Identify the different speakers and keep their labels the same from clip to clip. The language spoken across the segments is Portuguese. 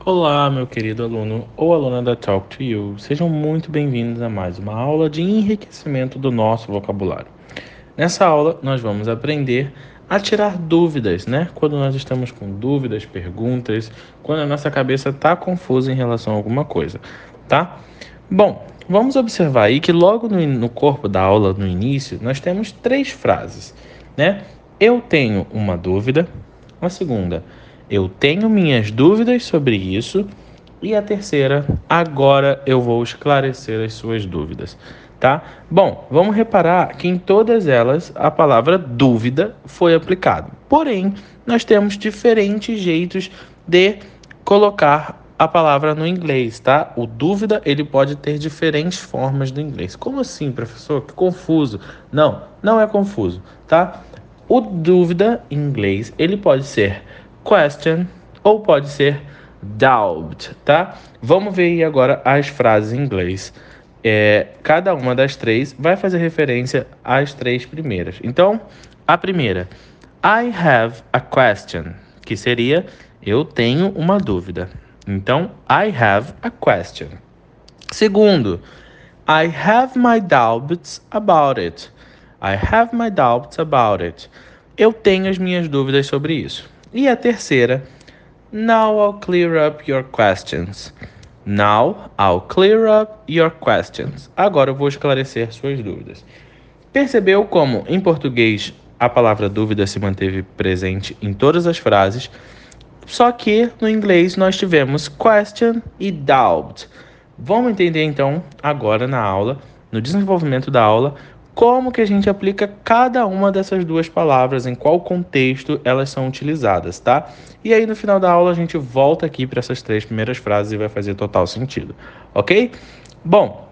Speaker 1: Olá, meu querido aluno ou aluna da Talk to You. Sejam muito bem-vindos a mais uma aula de enriquecimento do nosso vocabulário. Nessa aula, nós vamos aprender a tirar dúvidas, né? Quando nós estamos com dúvidas, perguntas, quando a nossa cabeça está confusa em relação a alguma coisa, tá? Bom, vamos observar aí que logo no corpo da aula, no início, nós temos 3 frases, né? Eu tenho uma dúvida. A segunda, eu tenho minhas dúvidas sobre isso. E a terceira, agora eu vou esclarecer as suas dúvidas, tá? Bom, vamos reparar que em todas elas a palavra dúvida foi aplicada. Porém, nós temos diferentes jeitos de colocar a palavra no inglês, tá? O dúvida, ele pode ter diferentes formas do inglês. Como assim, professor? Que confuso. Não, não é confuso, tá? O dúvida em inglês, ele pode ser question ou pode ser doubt, tá? Vamos ver aí agora as frases em inglês. Cada uma das 3 vai fazer referência às 3 primeiras. Então, a primeira, I have a question, que seria eu tenho uma dúvida. Então, I have a question. Segundo, I have my doubts about it. I have my doubts about it. Eu tenho as minhas dúvidas sobre isso. E a terceira, now I'll clear up your questions. Now I'll clear up your questions. Agora eu vou esclarecer suas dúvidas. Percebeu como, em português, a palavra dúvida se manteve presente em todas as frases, só que no inglês nós tivemos question e doubt. Vamos entender então, agora na aula, no desenvolvimento da aula, como que a gente aplica cada uma dessas duas palavras, em qual contexto elas são utilizadas, tá? E aí no final da aula a gente volta aqui para essas 3 primeiras frases e vai fazer total sentido, ok? Bom,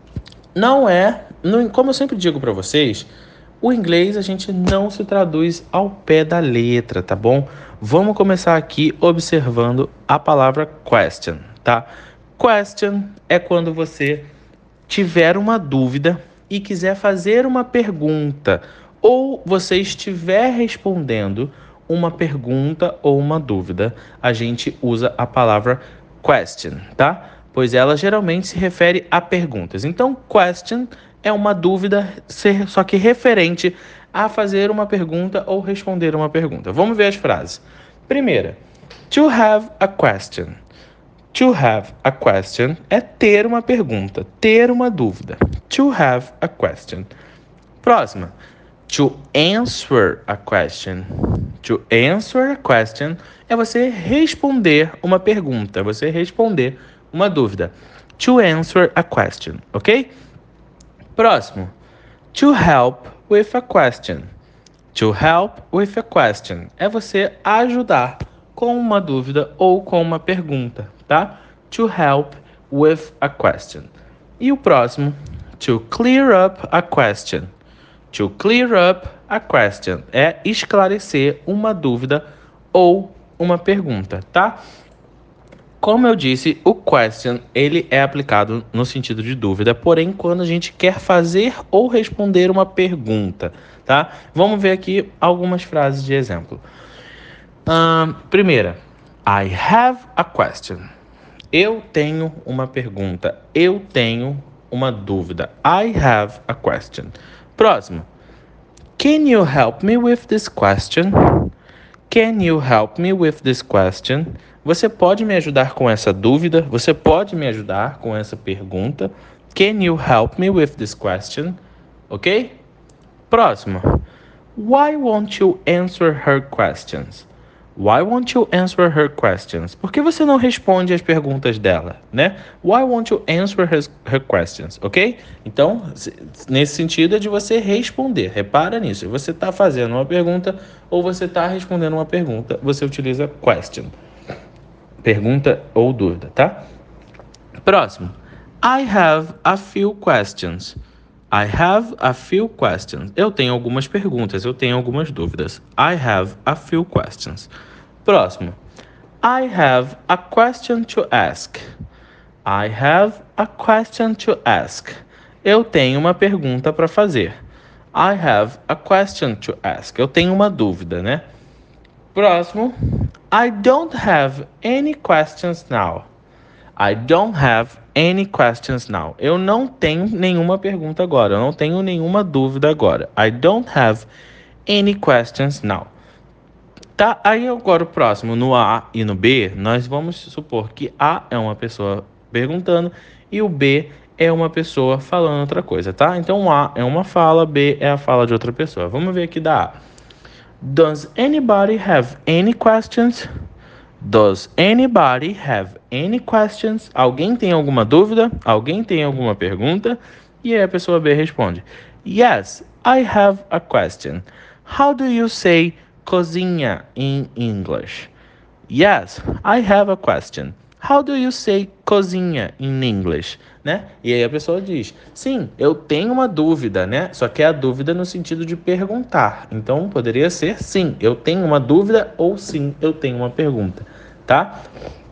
Speaker 1: como eu sempre digo para vocês, o inglês a gente não se traduz ao pé da letra, tá bom? Vamos começar aqui observando a palavra question, tá? Question é quando você tiver uma dúvida e quiser fazer uma pergunta, ou você estiver respondendo uma pergunta ou uma dúvida, a gente usa a palavra question, tá? Pois ela geralmente se refere a perguntas. Então, question é uma dúvida, só que referente a fazer uma pergunta ou responder uma pergunta. Vamos ver as frases. Primeira, to have a question. To have a question é ter uma pergunta, ter uma dúvida. To have a question. Próxima. To answer a question. To answer a question é você responder uma pergunta, você responder uma dúvida. To answer a question, ok? Próximo. To help with a question. To help with a question é você ajudar com uma dúvida ou com uma pergunta, tá? To help with a question. E o próximo, to clear up a question. To clear up a question é esclarecer uma dúvida ou uma pergunta, tá? Como eu disse, o question, ele é aplicado no sentido de dúvida, porém quando a gente quer fazer ou responder uma pergunta, tá? Vamos ver aqui algumas frases de exemplo. Primeira, I have a question. Eu tenho uma pergunta. Eu tenho uma dúvida. I have a question. Próximo. Can you help me with this question? Can you help me with this question? Você pode me ajudar com essa dúvida? Você pode me ajudar com essa pergunta? Can you help me with this question? Ok? Próximo. Why won't you answer her questions? Why won't you answer her questions? Por que você não responde as perguntas dela, né? Why won't you answer her questions, ok? Então, nesse sentido é de você responder. Repara nisso. Você está fazendo uma pergunta ou você está respondendo uma pergunta, você utiliza question. Pergunta ou dúvida, tá? Próximo. I have a few questions. I have a few questions. Eu tenho algumas perguntas, eu tenho algumas dúvidas. I have a few questions. Próximo. I have a question to ask. I have a question to ask. Eu tenho uma pergunta para fazer. I have a question to ask. Eu tenho uma dúvida, né? Próximo. I don't have any questions now. I don't have any questions now. Eu não tenho nenhuma pergunta agora. Eu não tenho nenhuma dúvida agora. I don't have any questions now. Tá, aí agora o próximo, no A e no B, nós vamos supor que A é uma pessoa perguntando e o B é uma pessoa falando outra coisa, tá? Então A é uma fala, B é a fala de outra pessoa. Vamos ver aqui da A. Does anybody have any questions? Does anybody have any questions? Alguém tem alguma dúvida? Alguém tem alguma pergunta? E aí a pessoa B responde: Yes, I have a question. How do you say cozinha in English? Yes, I have a question. How do you say cozinha in English? Né? E aí a pessoa diz: sim, eu tenho uma dúvida, né? Só que é a dúvida no sentido de perguntar. Então poderia ser sim, eu tenho uma dúvida ou sim, eu tenho uma pergunta, tá?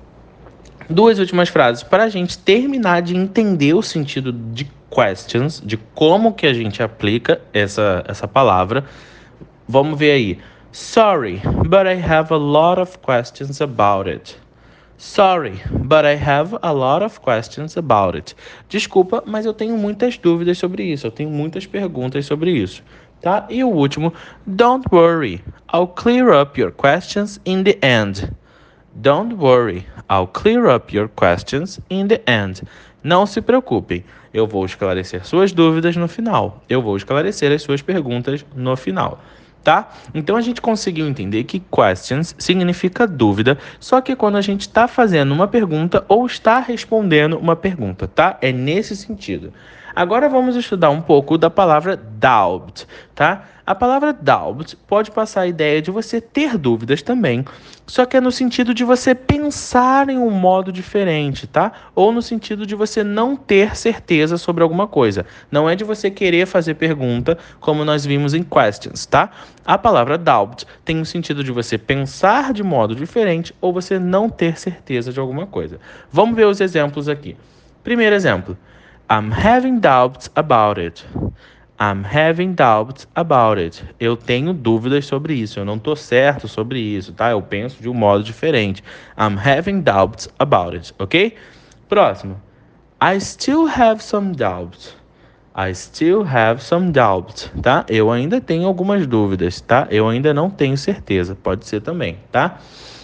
Speaker 1: Duas últimas frases para a gente terminar de entender o sentido de questions, de como que a gente aplica essa palavra. Vamos ver aí. Sorry, but I have a lot of questions about it. Sorry, but I have a lot of questions about it. Desculpa, mas eu tenho muitas dúvidas sobre isso. Eu tenho muitas perguntas sobre isso, tá? E o último, don't worry, I'll clear up your questions in the end. Don't worry, I'll clear up your questions in the end. Não se preocupem, eu vou esclarecer suas dúvidas no final. Eu vou esclarecer as suas perguntas no final. Tá? Então a gente conseguiu entender que questions significa dúvida, só que quando a gente está fazendo uma pergunta ou está respondendo uma pergunta, tá? É nesse sentido. Agora vamos estudar um pouco da palavra doubt, tá? A palavra doubt pode passar a ideia de você ter dúvidas também, só que é no sentido de você pensar em um modo diferente, tá? Ou no sentido de você não ter certeza sobre alguma coisa. Não é de você querer fazer pergunta, como nós vimos em questions, tá? A palavra doubt tem o sentido de você pensar de modo diferente ou você não ter certeza de alguma coisa. Vamos ver os exemplos aqui. Primeiro exemplo. I'm having doubts about it. I'm having doubts about it. Eu tenho dúvidas sobre isso. Eu não estou certo sobre isso, tá? Eu penso de um modo diferente. I'm having doubts about it, ok? Próximo. I still have some doubts. I still have some doubts, tá? Eu ainda tenho algumas dúvidas, tá? Eu ainda não tenho certeza. Pode ser também, tá?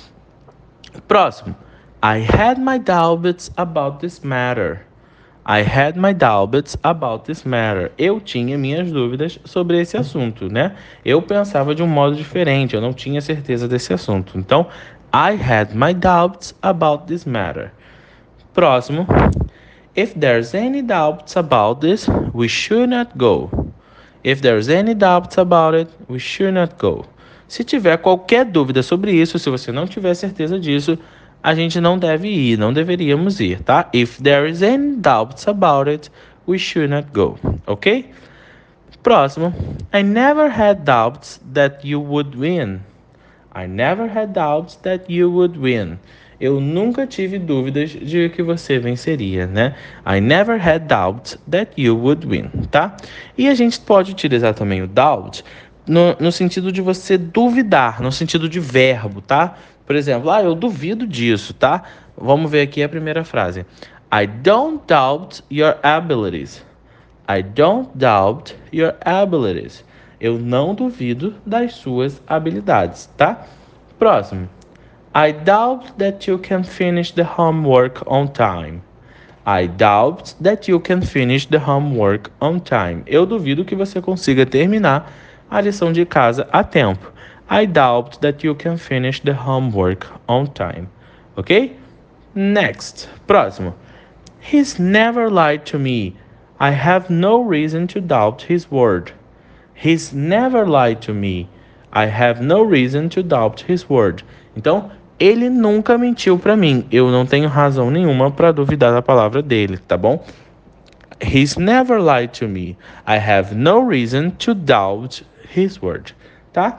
Speaker 1: Próximo. I had my doubts about this matter. I had my doubts about this matter. Eu tinha minhas dúvidas sobre esse assunto, né? Eu pensava de um modo diferente, eu não tinha certeza desse assunto. Então, I had my doubts about this matter. Próximo. If there's any doubts about this, we should not go. If there's any doubts about it, we should not go. Se tiver qualquer dúvida sobre isso, se você não tiver certeza disso, a gente não deve ir, não deveríamos ir, tá? If there is any doubts about it, we should not go, ok? Próximo. I never had doubts that you would win. I never had doubts that you would win. Eu nunca tive dúvidas de que você venceria, né? I never had doubts that you would win, tá? E a gente pode utilizar também o doubt no sentido de você duvidar, no sentido de verbo, tá? Por exemplo, eu duvido disso, tá? Vamos ver aqui a primeira frase. I don't doubt your abilities. I don't doubt your abilities. Eu não duvido das suas habilidades, tá? Próximo. I doubt that you can finish the homework on time. I doubt that you can finish the homework on time. Eu duvido que você consiga terminar a lição de casa a tempo. I doubt that you can finish the homework on time. Ok? Next. Próximo. He's never lied to me. I have no reason to doubt his word. He's never lied to me. I have no reason to doubt his word. Então, ele nunca mentiu para mim. Eu não tenho razão nenhuma para duvidar da palavra dele, tá bom? He's never lied to me. I have no reason to doubt his word, tá?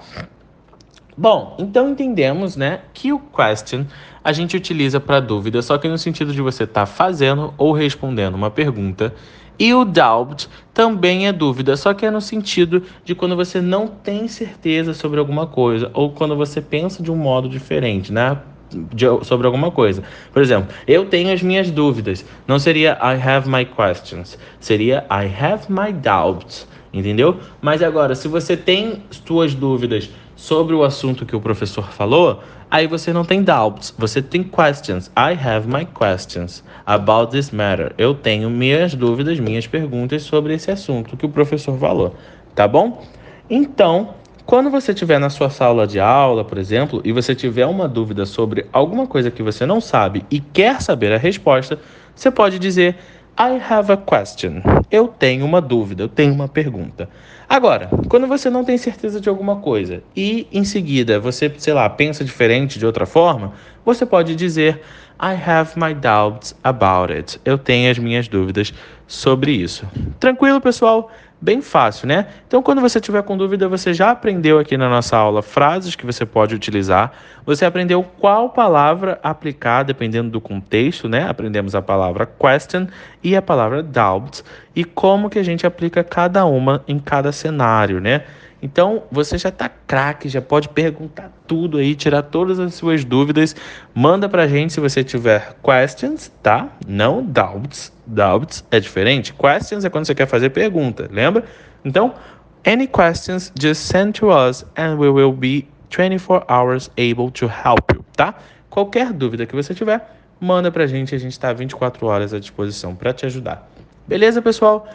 Speaker 1: Bom, então entendemos, né, que o question a gente utiliza para dúvida, só que no sentido de você estar fazendo ou respondendo uma pergunta E o doubt também é dúvida, só que é no sentido de quando você não tem certeza sobre alguma coisa, ou quando você pensa de um modo diferente, né? Sobre alguma coisa. Por exemplo, eu tenho as minhas dúvidas. Não seria I have my questions. Seria I have my doubts. Entendeu? Mas agora, se você tem suas dúvidas sobre o assunto que o professor falou, aí você não tem doubts, você tem questions. I have my questions about this matter. Eu tenho minhas dúvidas, minhas perguntas sobre esse assunto que o professor falou, tá bom? Então, quando você estiver na sua sala de aula, por exemplo, e você tiver uma dúvida sobre alguma coisa que você não sabe e quer saber a resposta, você pode dizer I have a question. Eu tenho uma dúvida, eu tenho uma pergunta. Agora, quando você não tem certeza de alguma coisa e em seguida você, sei lá, pensa diferente de outra forma, você pode dizer I have my doubts about it. Eu tenho as minhas dúvidas sobre isso. Tranquilo, pessoal? Bem fácil, né? Então, quando você tiver com dúvida, você já aprendeu aqui na nossa aula frases que você pode utilizar. Você aprendeu qual palavra aplicar dependendo do contexto, né? Aprendemos a palavra question e a palavra doubt e como que a gente aplica cada uma em cada cenário, né? Então, você já tá craque, já pode perguntar tudo aí, tirar todas as suas dúvidas. Manda pra gente se você tiver questions, tá? Não doubts. Doubts é diferente. Questions é quando você quer fazer pergunta, lembra? Então, any questions, just send to us and we will be 24 hours able to help you, tá? Qualquer dúvida que você tiver, manda pra gente, a gente tá 24 horas à disposição para te ajudar. Beleza, pessoal?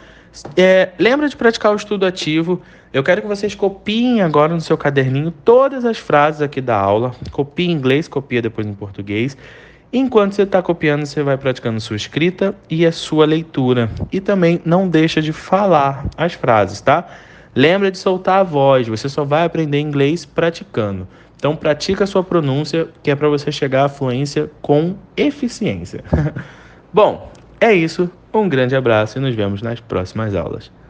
Speaker 1: Lembra de praticar o estudo ativo. Eu quero que vocês copiem agora no seu caderninho todas as frases aqui da aula. Copie em inglês, copia depois em português. Enquanto você está copiando, você vai praticando sua escrita e a sua leitura. E também não deixa de falar as frases, tá? Lembra de soltar a voz. Você só vai aprender inglês praticando. Então, pratica a sua pronúncia, que é para você chegar à fluência com eficiência. Bom, é isso. Um grande abraço e nos vemos nas próximas aulas.